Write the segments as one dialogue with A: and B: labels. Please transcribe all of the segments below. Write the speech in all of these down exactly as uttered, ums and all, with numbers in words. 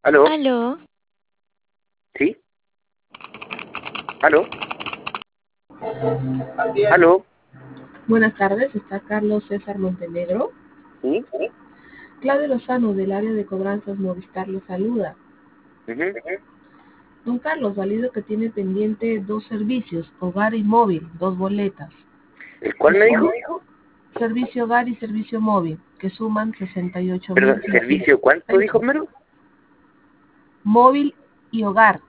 A: ¿Aló?
B: Aló,
A: ¿Sí? ¿Aló? ¿Aló?
C: Buenas tardes, está Carlos César Montenegro.
A: ¿Sí?
C: Claudio Lozano, del área de cobranzas Movistar, lo saluda.
A: Ujú.
C: Don Carlos, válido que tiene pendiente dos servicios, hogar y móvil, dos boletas.
A: ¿El cuál me dijo?
C: Servicio hogar y servicio móvil, que suman sesenta y ocho mil
A: Perdón, ¿servicio cuánto dijo
C: pesos.
A: primero?
C: Móvil y hogar.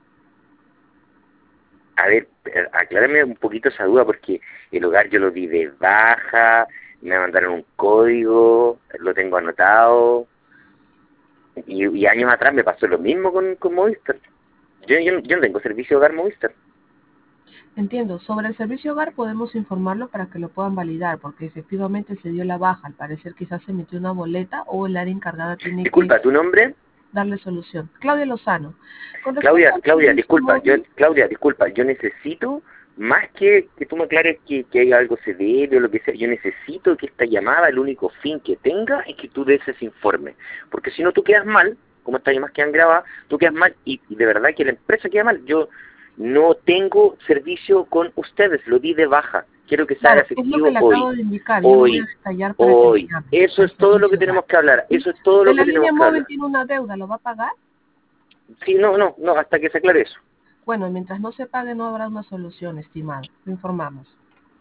A: A ver, eh, aclárame un poquito esa duda porque el hogar yo lo di de baja, me mandaron un código, lo tengo anotado y, y años atrás me pasó lo mismo con, con Movistar. Yo, yo, yo no tengo servicio hogar Movistar.
C: Entiendo, sobre el servicio hogar podemos informarlo para que lo puedan validar, porque efectivamente se dio la baja. Al parecer quizás se emitió una boleta o el área encargada tiene que
A: Disculpa, ¿tu nombre?
C: darle solución. Claudia Lozano. Con respecto
A: Claudia,
C: al
A: Claudia,
C: servicio
A: disculpa, yo,
C: móvil,
A: Claudia, disculpa, yo necesito, más que que tú me aclares que, que hay algo se debe o lo que sea, yo necesito que esta llamada, el único fin que tenga, es que tú des ese informe. Porque si no, tú quedas mal, como estas llamadas quedan grabadas, tú quedas mal y, y de verdad que la empresa queda mal. Yo no tengo servicio con ustedes, lo di de baja. Quiero que se haga
C: claro, es lo que
A: efectivo
C: le acabo
A: hoy,
C: de indicar. Yo lo voy a
A: hoy,
C: detallar para que le
A: hoy.
C: llame
A: Eso
C: al
A: es todo lo que
C: servicio hogar.
A: tenemos que hablar,
C: ¿Sí?
A: eso es todo
C: De
A: lo
C: la
A: que
C: línea
A: tenemos que
C: móvil
A: hablar.
C: tiene una deuda, ¿lo va a pagar?
A: Sí, no, no, no, hasta que se aclare eso.
C: Bueno, mientras no se pague no habrá una solución, estimado. Lo informamos.